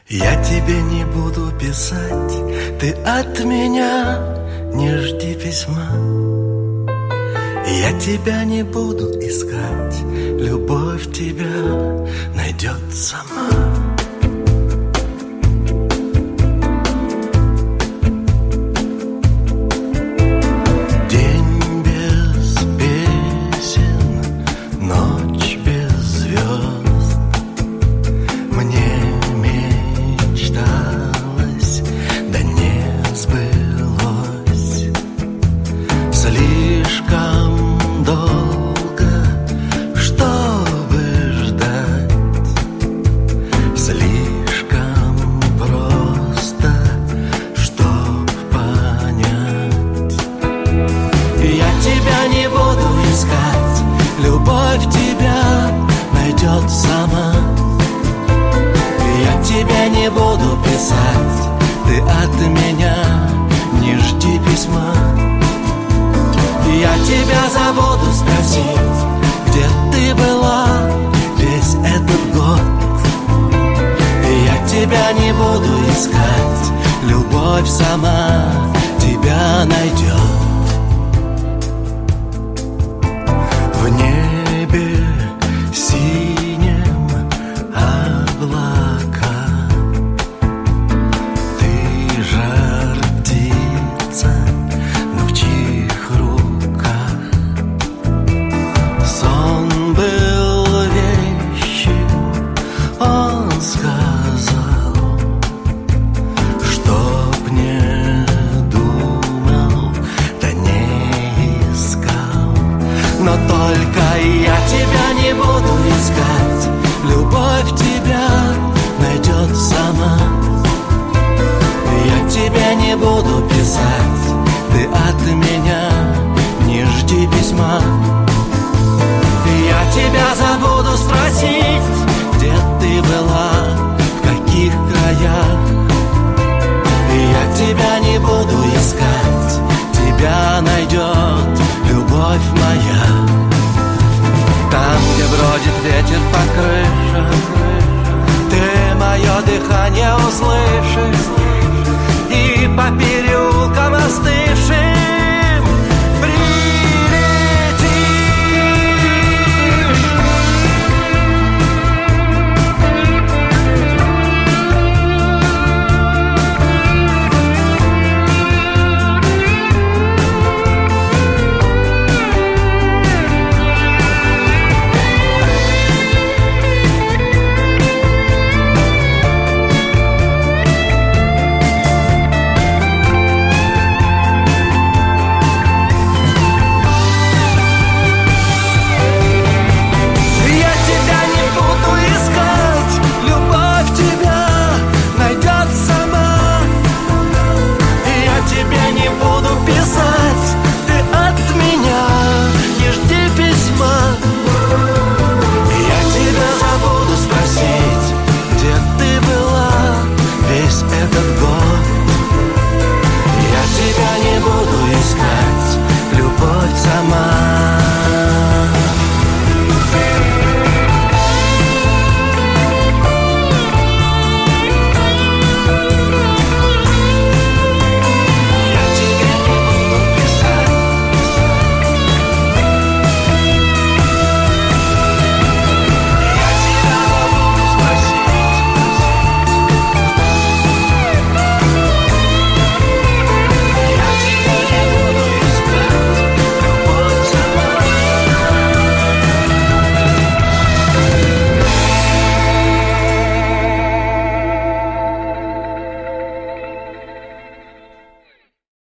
Я тебе не буду писать, ты от меня не жди письма. Я тебя не буду искать, любовь тебя найдет сама. День без песен, ночь без звезд. Мне мечталось, да не сбылось. Слишком долго, чтобы ждать. Слишком просто, чтоб понять. Я тебя не буду искать, любовь тебя найдет сама. Я тебя не буду писать, ты от меня не жди письма. Я тебя забуду спросить, где ты была весь этот год. Я тебя не буду искать, любовь сама тебя найдет. В небе синем облака, ты жар птица, но в чьих руках? Сон был вещим, он сказал, чтоб не думал, да не искал. Но только я тебя не буду искать, любовь тебя найдет сама. Я тебя не буду писать, ты от меня не жди письма. Я тебя забуду спросить, где ты была, в каких краях. Я тебя не буду искать, тебя найдет любовь моя. Там, где бродит ветер по крышам, ты мое дыхание услышишь, и по берегу